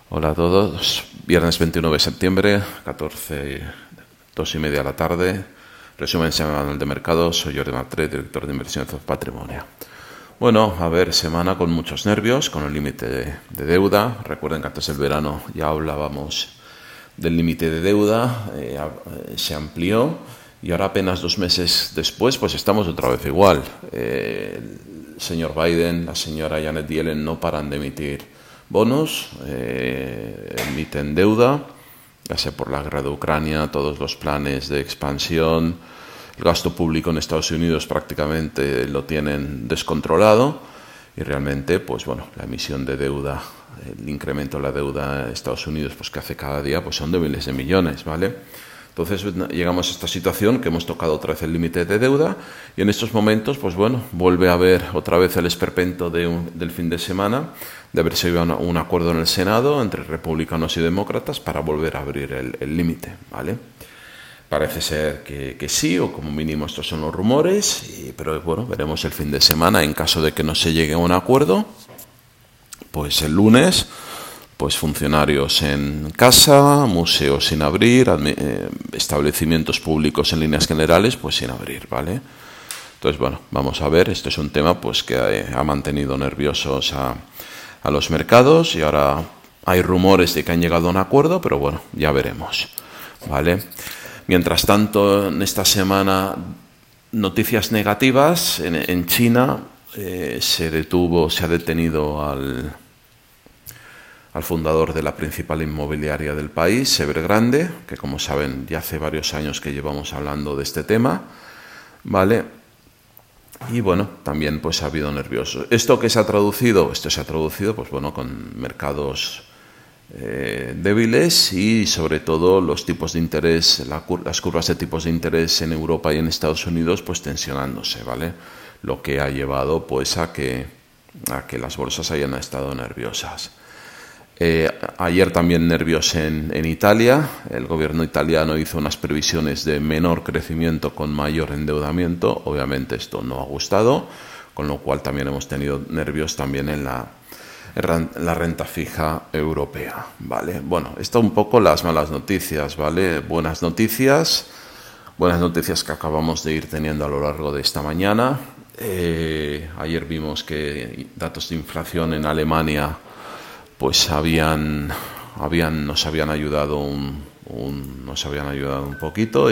Hola a todos. Viernes 29 de septiembre, 2:30 de la tarde. Resumen semanal de mercados. Soy Jordi Martret, director de inversiones de Patrimonio. Bueno, a ver, semana con muchos nervios, con el límite de deuda. Recuerden que antes del verano ya hablábamos del límite de deuda, se amplió y ahora apenas 2 meses después pues estamos otra vez igual. El señor Biden, la señora Janet Yellen no paran de emitir bonos, emiten deuda, ya sea por la guerra de Ucrania, todos los planes de expansión, el gasto público en Estados Unidos prácticamente lo tienen descontrolado y realmente, pues bueno, la emisión de deuda, el incremento de la deuda en Estados Unidos, pues que hace cada día, pues son de miles de millones, ¿vale? Entonces llegamos a esta situación que hemos tocado otra vez el límite de deuda y en estos momentos, pues bueno, vuelve a haber otra vez el esperpento del fin de semana de haber sido un acuerdo en el Senado entre republicanos y demócratas para volver a abrir el límite, ¿vale? Parece ser que sí, o como mínimo estos son los rumores, pero bueno, veremos el fin de semana. En caso de que no se llegue a un acuerdo, pues el lunes, pues funcionarios en casa, museos sin abrir, establecimientos públicos en líneas generales, pues sin abrir, ¿vale? Entonces, bueno, vamos a ver, esto es un tema pues que ha mantenido nerviosos a los mercados y ahora hay rumores de que han llegado a un acuerdo, pero bueno, ya veremos, ¿vale? Mientras tanto, en esta semana, noticias negativas. En China se ha detenido al fundador de la principal inmobiliaria del país, Evergrande, que como saben ya hace varios años que llevamos hablando de este tema, ¿vale? Y bueno, también pues ha habido nerviosos. ¿Esto qué se ha traducido? Esto se ha traducido pues bueno, con mercados débiles y sobre todo los tipos de interés, las curvas de tipos de interés en Europa y en Estados Unidos pues tensionándose, ¿vale? Lo que ha llevado pues a que las bolsas hayan estado nerviosas. Ayer también nervios en Italia. El gobierno italiano hizo unas previsiones de menor crecimiento con mayor endeudamiento. Obviamente esto no ha gustado, con lo cual también hemos tenido nervios también en la renta fija europea, ¿vale? Bueno, esto un poco las malas noticias, ¿vale? Buenas noticias que acabamos de ir teniendo a lo largo de esta mañana. Ayer vimos que datos de inflación en Alemania pues nos habían ayudado un poquito.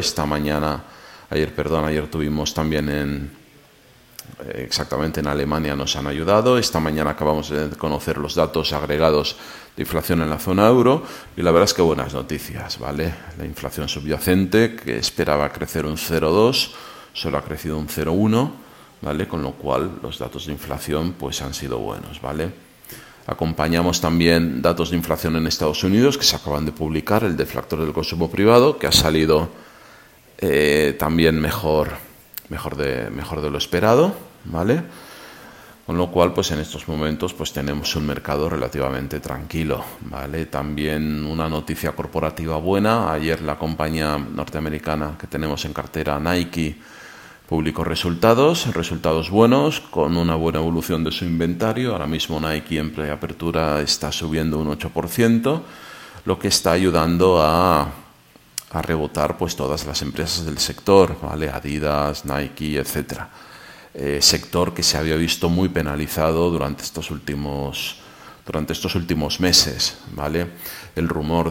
Ayer tuvimos también exactamente en Alemania nos han ayudado. Esta mañana acabamos de conocer los datos agregados de inflación en la zona euro y la verdad es que buenas noticias, ¿vale? La inflación subyacente, que esperaba crecer un 0,2, solo ha crecido un 0,1, ¿vale? Con lo cual los datos de inflación pues han sido buenos, ¿vale? Acompañamos también datos de inflación en Estados Unidos que se acaban de publicar, el deflactor del consumo privado, que ha salido también mejor de lo esperado, ¿vale? Con lo cual, pues en estos momentos pues tenemos un mercado relativamente tranquilo, ¿vale? También una noticia corporativa buena. Ayer la compañía norteamericana que tenemos en cartera, Nike, publicó resultados buenos, con una buena evolución de su inventario. Ahora mismo Nike en preapertura está subiendo un 8%, lo que está ayudando a rebotar pues todas las empresas del sector, ¿vale? Adidas, Nike, etcétera. Sector que se había visto muy penalizado durante estos últimos meses, ¿vale? El rumor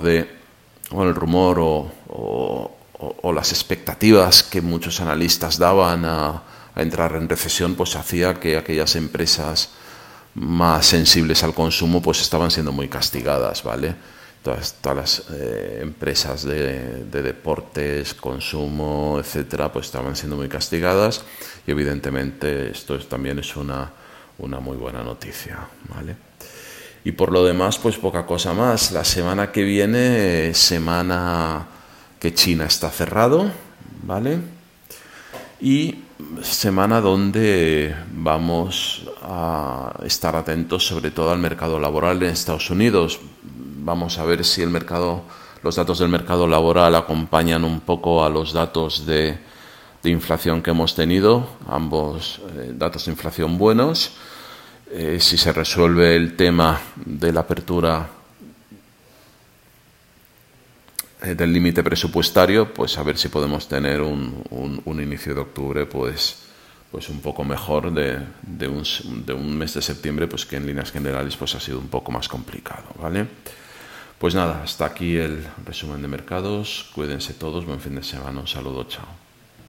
o las expectativas que muchos analistas daban a entrar en recesión pues hacía que aquellas empresas más sensibles al consumo pues estaban siendo muy castigadas, ¿vale? Todas las empresas de deportes, consumo, etcétera, pues estaban siendo muy castigadas y evidentemente esto también es una muy buena noticia, ¿vale? Y por lo demás, pues poca cosa más. La semana que viene, semana que China está cerrado, ¿vale? Y semana donde vamos a estar atentos sobre todo al mercado laboral en Estados Unidos. Vamos a ver si los datos del mercado laboral acompañan un poco a los datos de inflación que hemos tenido, ambos datos de inflación buenos. Si se resuelve el tema de la apertura del límite presupuestario, pues a ver si podemos tener un inicio de octubre pues un poco mejor de un mes de septiembre, pues que en líneas generales pues ha sido un poco más complicado, ¿vale? Pues nada, hasta aquí el resumen de mercados. Cuídense todos, buen fin de semana, un saludo, chao.